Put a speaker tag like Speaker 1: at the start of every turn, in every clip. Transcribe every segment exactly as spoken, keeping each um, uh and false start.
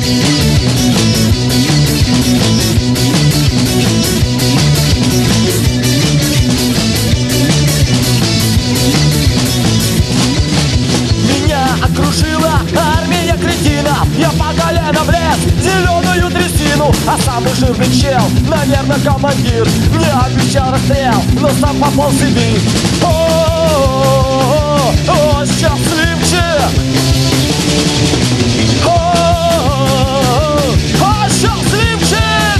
Speaker 1: Я по колено влез в зеленую трясину, а самый жирный чел, наверное, командир, мне обещал расстрел, но сам попал в Сибирь. О, о, счастливчик! О, о, счастливчик!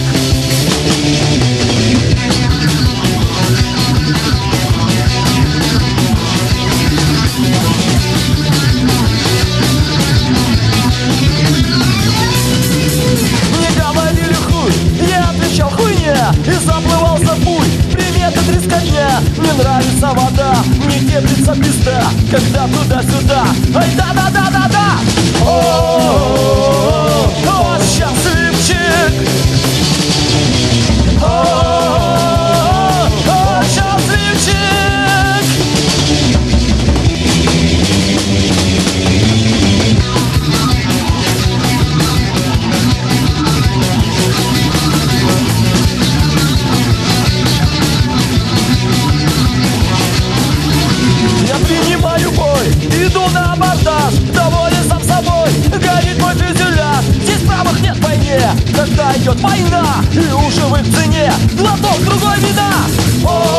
Speaker 1: И заплывался в путь, примета трескотня. Мне нравится вода, мне теплится пизда, когда туда-сюда. Ай, да-да-да-да-да! О, о, счастливчик! О, о, счастливчик! Иду на абордаж, доволен сам собой, горит мой фюзеляж. Здесь правых нет в войне, когда идет война, и уши в их цене, глоток другой вина. О,